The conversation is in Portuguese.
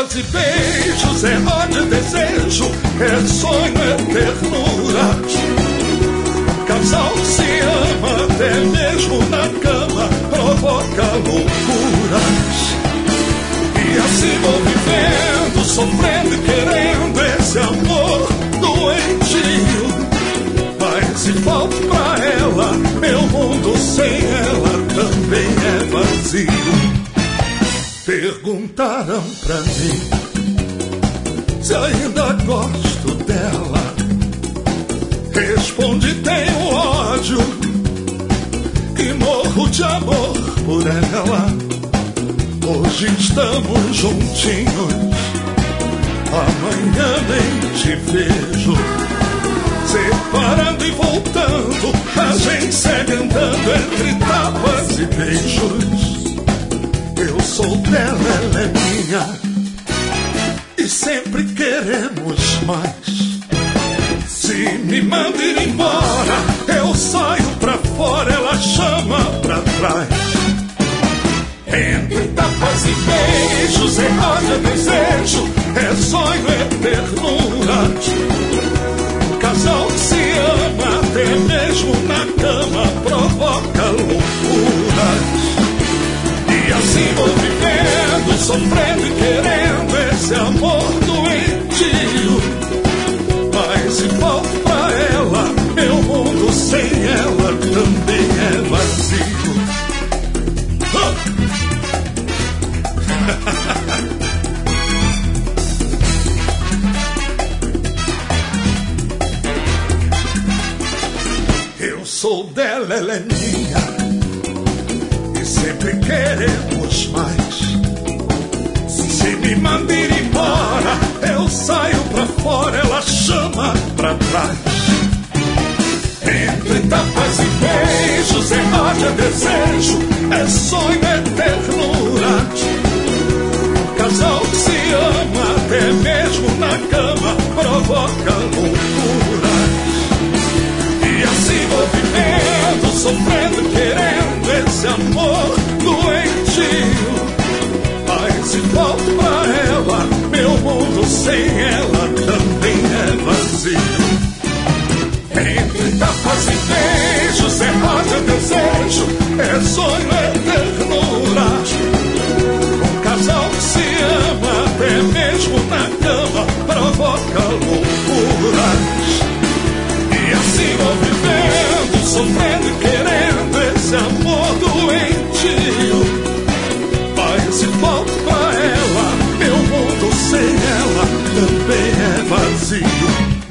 tapas e beijos, é ódio, é desejo, é sonho, é ternura. Casal que se ama, até mesmo na cama, provoca loucuras. E assim vou vivendo, sofrendo e querendo esse amor doentio. Mas se falta pra ela, meu mundo sem ela também é vazio. Perguntaram pra mim se ainda gosto dela. Respondi, tenho ódio, que morro de amor por ela. Hoje estamos juntinhos, amanhã nem te vejo. Separando e voltando, a gente segue andando entre tapas e beijos. Eu sou dela, ela é minha, e sempre queremos mais. Se me manda ir embora, eu saio pra fora, ela chama pra trás. Entre tapas e beijos, é ódio, é desejo, é sonho, é ternura. Casal que se ama, até mesmo na cama, provoca loucuras. E assim vou vivendo, sofrendo e querendo esse amor doentio. Mas se falta pra ela, meu mundo sem ela também é vazio. Eu sou dela, ela é minha, e sempre queremos mais. Se me manda ir embora, eu saio pra fora, ela chama pra trás. Entre tapas e beijos, é ódio, é desejo, é sonho, é ternura. Casal que se ama, até mesmo na cama, provoca loucuras. E assim vou vivendo, sofrendo, querendo esse amor doentio. Mas se falta pra ela, meu mundo sem ela também é vazio. Entre tapas e beijos, é ódio, é desejo, é sonho, é ternura. Um casal que se ama, até mesmo na cama, provoca loucuras. E assim vou vivendo, sofrendo e querendo esse amor doentio. Mas se falta pra ela, meu mundo sem ela também é vazio.